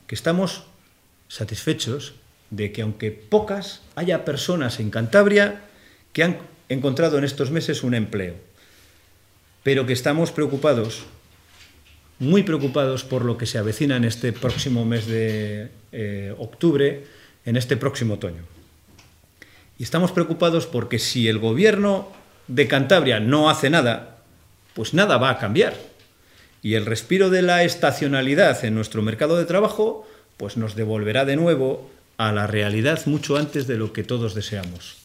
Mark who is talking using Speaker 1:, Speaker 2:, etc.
Speaker 1: que estamos satisfechos de que, aunque pocas, haya personas en Cantabria que han encontrado en estos meses un empleo, pero que estamos preocupados, muy preocupados por lo que se avecina en este próximo mes de octubre, en este próximo otoño. Y estamos preocupados porque si el gobierno de Cantabria no hace nada, pues nada va a cambiar. Y el respiro de la estacionalidad en nuestro mercado de trabajo pues nos devolverá de nuevo a la realidad mucho antes de lo que todos deseamos.